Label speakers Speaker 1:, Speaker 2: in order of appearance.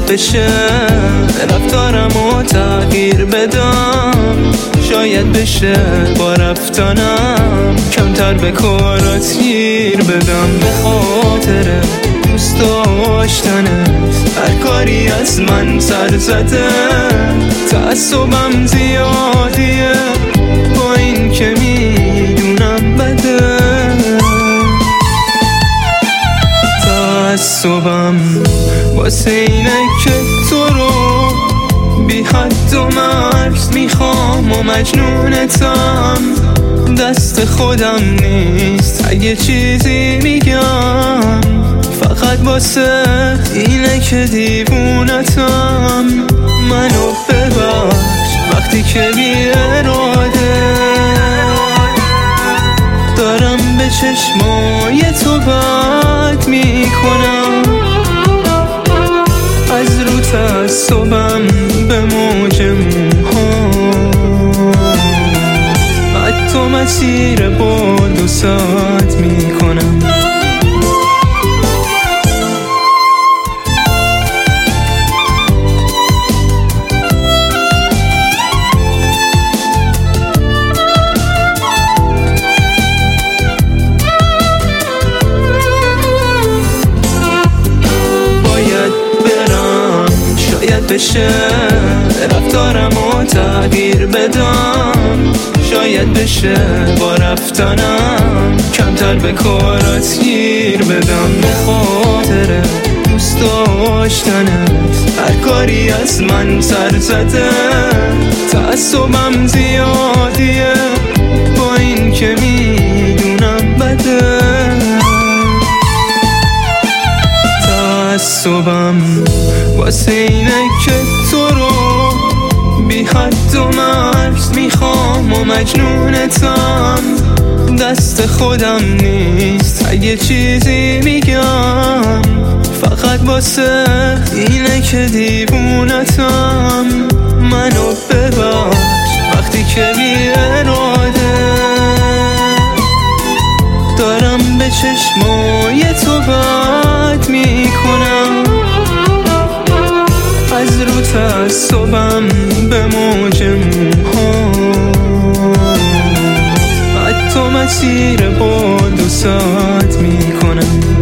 Speaker 1: بشه رفتارم و تغییر بدم، شاید بشه با رفتنم کمتر به کارات گیر بدم. به خاطر دوست داشتنت هر کاری از من سر زده، تعصبم زیادیه با این که میدونم بده. تعصبم واسه اینه که تو رو بی حد و مرز میخوام و مجنونتم، دست خودم نیست اگه چیزی میگم، فقط واسه اینه که دیوونتم. منو ببخش وقتی که بی اراده دارم به چشمای تو بد میکنم، از رو تعصبم به موج موها حتی مسیر با 2 ساعت میکنم. بشه رفتارم و تغییر بدم، شاید بشه با رفتنم کمتر به کارات گیر بدم. به خاطر دوست داشتنت هر کاری از من سر زده، تعصبم زیادیه با این که میدونم بده. تعصبم واسه اینه که تو رو بی حد و مرز میخوام و مجنونتم، دست خودم نیست اگه چیزی میگم، فقط واسه اینه که دیوونتم. منو ببخش وقتی که بی اراده دارم به چشمای تو بد میکنم، از رو تعصبم به موج موها حتی مسیر با 2 ساعت میکنم.